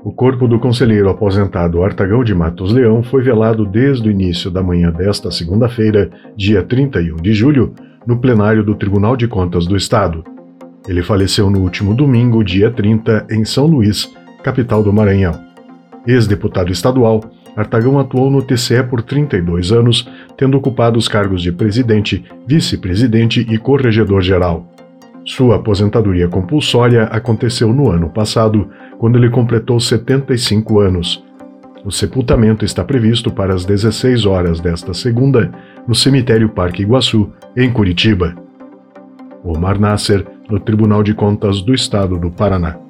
O corpo do conselheiro aposentado Artagão de Matos Leão foi velado desde o início da manhã desta segunda-feira, dia 31 de julho, no plenário do Tribunal de Contas do Estado. Ele faleceu no último domingo, dia 30, em São Luís, capital do Maranhão. Ex-deputado estadual, Artagão atuou no TCE por 32 anos, tendo ocupado os cargos de presidente, vice-presidente e corregedor-geral. Sua aposentadoria compulsória aconteceu no ano passado, quando ele completou 75 anos. O sepultamento está previsto para as 16 horas desta segunda, no cemitério Parque Iguaçu, em Curitiba. Omar Nasser, no Tribunal de Contas do Estado do Paraná.